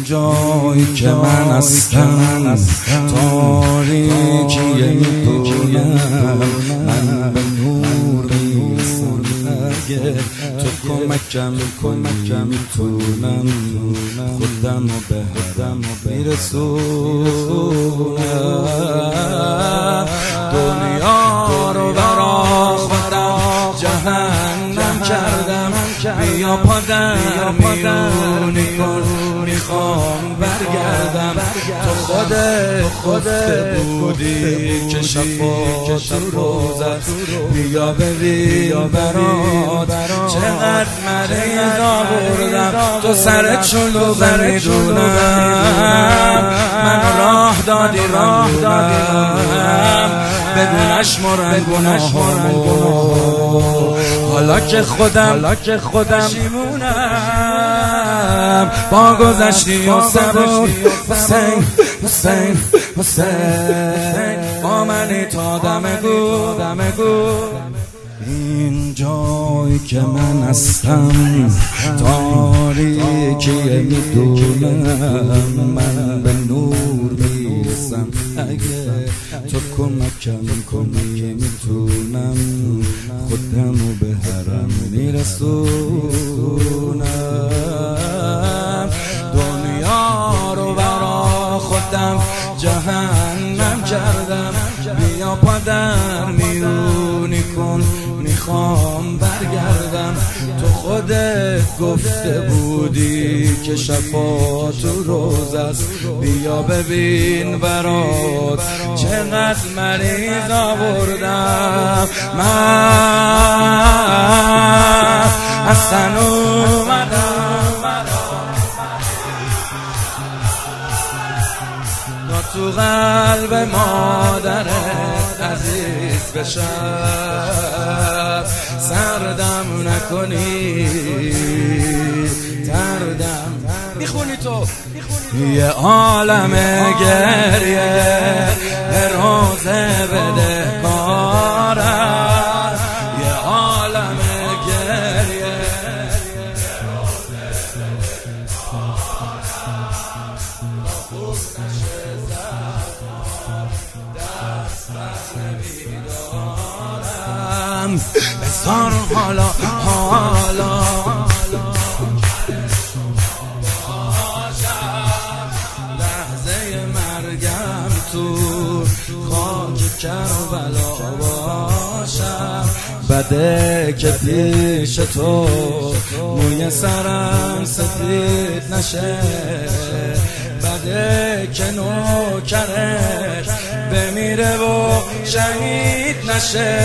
جایی که من هستم تاریکی میدونم، من به نور میرسم اگه تو کمکم کنی میتونم خودم و به هدم میرسونم. دنیا رو برا خودم جهنم کردم، بیا پادر میونی کن میخوام برگردم. تو خودت گفته بودی که شفاعت روزت، بیا ببین برات چقدر مریض آوردم. تو سر چلو میدونم، من راه دادی راه بدونش مرن گناهامو. حالا که خودم پشیمونم با گذشتی و صبور. حسین حسین حسین با منی تا دم گو. این جایی که من هستم تاریکی میدونم، من به نور میرسم اگه تو کمکم کنی میتونم خودمو به حرم میرسونم. دنیا رو برا خودم جهنم کردم، بیا پادر میونی کن میخوام برگردم. تو خودت گفته بودی که شفاعت روز است، بیا ببین برات چقدر مریض آوردم. من اصلا اومدم تا تو قلب مادرت عزیز بشم. سردم نکنی تردم میخونی تو یه عالم گریه به روزه بده کارم، یه عالم گریه بزار حالا لحظه مرگم تو خاک کربلا باشم. بده که پیش تو موی سرم سفید نشه، بده که نوکرت بمیره و شهید نشه.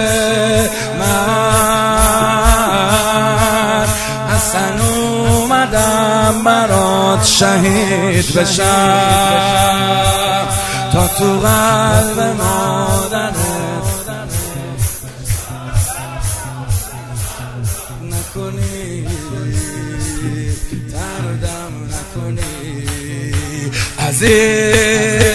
من اصلا اومدم برات شهید بشم تا تو قلب مادرت نکنی تردم نکنی عزیز.